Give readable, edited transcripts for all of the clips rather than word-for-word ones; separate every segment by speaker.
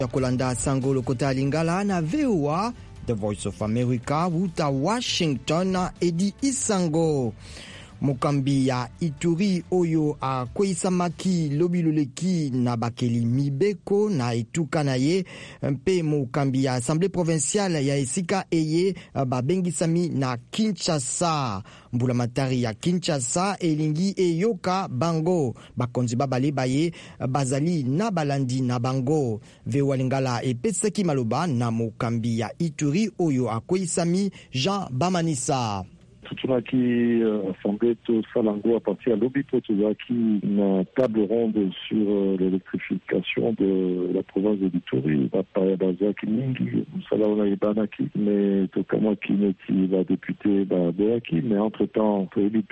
Speaker 1: ya kolanda sango lokota lingala na VOA The Voice of America wuta Washington Edi Isango. Mokambi ya Ituri oyo akweyisamaki lobiloleki na bakeli mibeko na etuka na ye mpe mokambi ya Assemblée provinciale ya esika eye babengisami na Kinshasa. Mbulamatari ya Kinshasa elingi eyoka bango bakonzi babale baye bazali na balandi na bango. VOA Lingala epesaki maloba na mokambi ya Ituri oyo akweyisami Jean Bamanisa.
Speaker 2: Tunaki assemblée tout ça à partir à l'objet une table ronde sur l'électrification de la province de l'Ituri. Bazaki Mingi, Salaona Ibanaki, mais tout comme qui va député Béaki, mais entre-temps,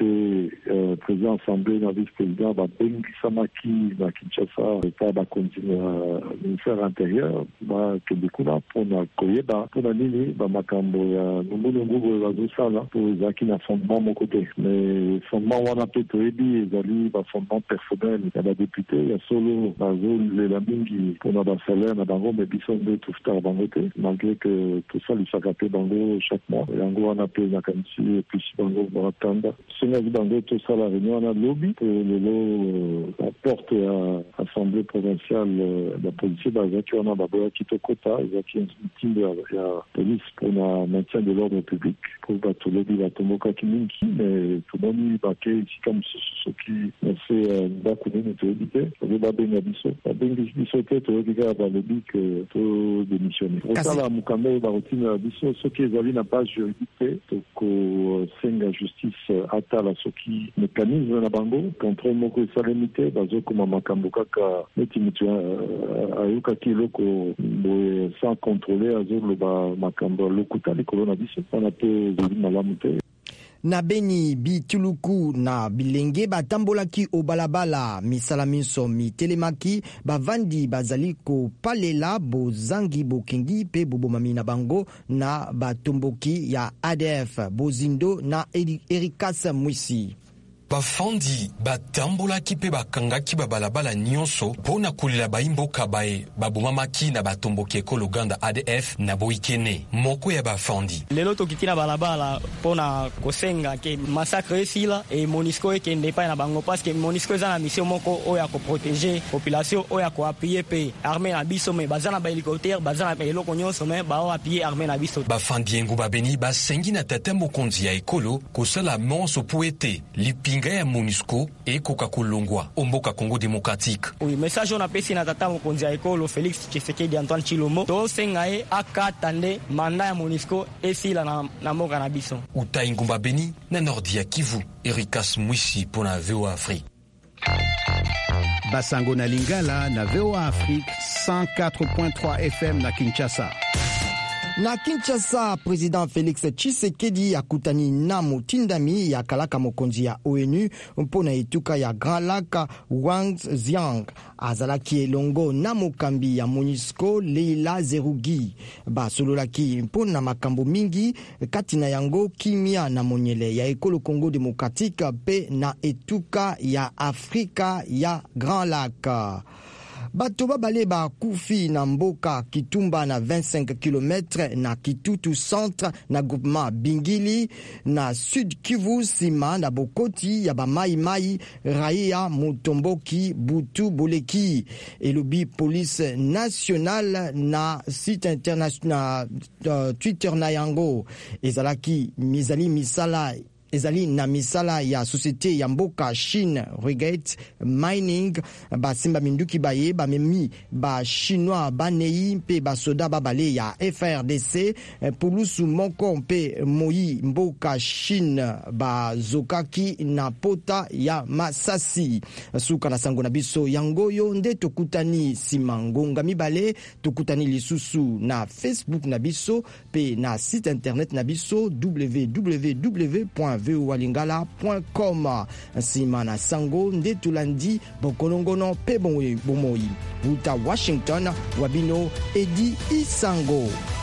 Speaker 2: président assemblée, vice-président, Bengi Samaki, Kinshasa, et continuer ministère intérieur, que du coup là, pour la Koyeba, pour la Nini, Makambo, nous pour les na fondement mon côté, mais fondement wana pe toyebi ezali ba fondement personnel ya ba député ya solo la mingi pour na ba salaire na bango mais biso nde tufta bango te, malgré que tout ça lui s'agape bango chaque mois yango wana pe na kanisi et puis bango baratanda sena bango tout ça la réunion na lobby le la porte à assemblée provinciale la police bazaki wana baboya kitokota ezaki meeting ya police pour na maintien de l'ordre public pour bato lobby batomoka kimingi mais tout le monde baké ici comme ce qui c'est d'accouder de éviter le babenga biso biso te to diga ba lobby que to démissionner au ça la mukambe ba routine biso ce qui ezali na base juridique to ko senga justice atala ce qui mécanisme na bango contrôle moko salamité bazo kuma makambo kaka neti mutu ayuka kiloko sans contrôler azo ba makambo lokuta likolo na biso on peut zali malamu te.
Speaker 1: Na Beni bituluku na bilenge batambolaki obalabala misala minso mitelemaki bavandi bazali ko palela bozangi bokingi pe bobomami na bango na batomboki ya ADF bozindo na Erikas Mwisi.
Speaker 3: Bafandi batambolaki pe bakangaki babalabala nyonso pona kulela baimboka bae babomamaki na batomboki ekolo Uganda ADF na boikene moko ya bafandi
Speaker 4: lelo tokitina balabala pona kosenga ke massacre sila e MONUSCO ekende pa na bango parce que MONUSCO eza na mission moko oya ko protéger population oya ko appuyer pe armée na biso me bazana ba hélicoptère bazana ba eloko nyonso me ba appuyer armée na biso
Speaker 3: bafandi ngo babeni basengi na tata mokonzi ya ekolo kosala monso poete lipinga ya MONUSCO et Coca-Colongwa omboka Congo démocratique.
Speaker 4: Oui, message on appelle na tata mokonzi ya ekolo Félix Tshisekedi Antoine Chilombo to sengae akatande manda ya MONUSCO esila na moka na biso.
Speaker 3: Utai ngumba beni na Nordia Kivu Erikas Mwisi pona VOA Afrique.
Speaker 5: Basango na Lingala na VOA Afrique 104.3 FM na Kinshasa.
Speaker 1: Na Kinshasa, Président Félix Tshisekedi akutani na motindami ya kalaka mokonzi ya ONU mpona etuka ya Grand Lac Wang Xiang. Azalaki elongo na mokambi ya MONUSCO Leila Zerugi. Basololaki mpona makambo mingi kati na yango kimia na monyele ya ekolo Congo démocratique pe na etuka ya Afrika ya Grand Lac. Bato babale ba kufi na mboka Kitumba na 25 km na Kitutu centre na groupement Bingili na Sud Kivu sima na bokoti ya ba mai raia Mutomboki Butu Boleki elobi police nationale na site international Twitter na yango ezalaki mizali misala ezali na misala ya société ya mboka Chine Regate Mining basimba minduki baye bamemi ba chinois banei mpe basoda babale ya FRDC pulusu moko mpe moyi mboka Chine bazokaki na pota ya Masasi suka na sango na biso yangoyo nde tokutani simangonga mibale tokutani lisusu na Facebook na biso pe na site internet na biso www.voalingala.com nsima na sango nde tulandi bokolongono pe bomoi uta Washington wabino Edi Isango.